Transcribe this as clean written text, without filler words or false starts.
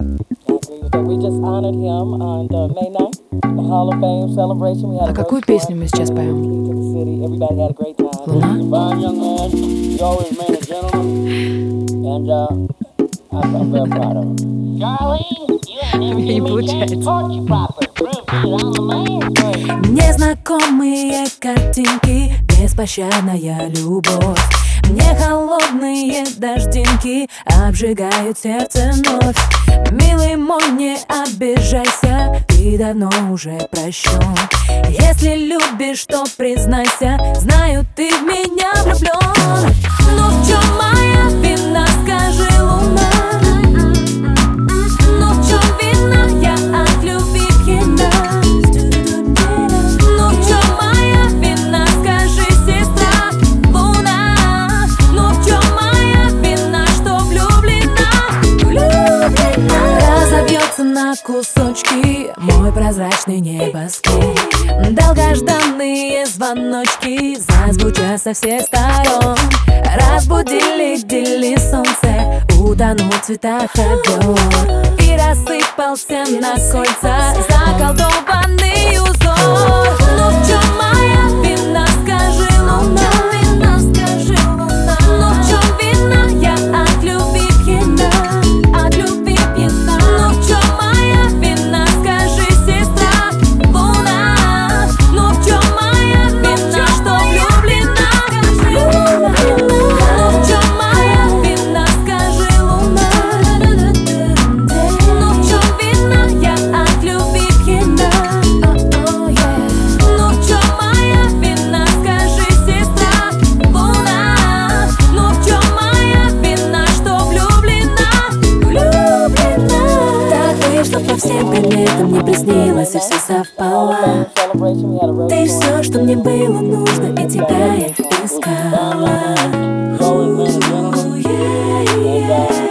We just honored him on May 9th, the Hall of Fame celebration. We had А какую песню мы сейчас поем? Everybody had a great time. Луна? Fine young man. He always remained a gentleman. And I'm very proud of him. Darling, you ain't never Не given me a chance to получается. torture you proper. Prove that I'm a man first. Незнакомые картинки, беспощадная любовь. Мне холодные дождинки обжигают сердце вновь. Милый мой, не обижайся, ты давно уже прощен. Если любишь, то признайся, знаю, ты в меня влюблен. Но в чем моя вина, скажи, луна? Но в чем вина я от любви пьяна? Ну в чем моя вина, скажи, сестра, луна? Ну в чем моя вина, что влюблена? Разобьется на кусочки мой прозрачный небоскреб. Долгожданные звоночки зазвучат со всех сторон. Разбудили, дели солнце, утонул в цветах ковер и рассыпался на кольца заколдованный узор. Ну в чем моя вина, скажи, луна? Ну в чем вина я от любви пьяна? От любви пьяна. Ну в чем моя вина, скажи, сестра, луна? Ну в чем моя вина, что влюблена? Ну в чем моя вина, скажи, луна? Ну в чем вина я от любви пьяна? Ну в чем моя вина, скажи, сестра, луна? Ну в чем моя вина, что влюблена? Так вышло по всем приметам, мне приснилось и все совпало. Ты все, что мне было нужно, и тебя я искала. He's always been a gentleman. Yeah, yeah.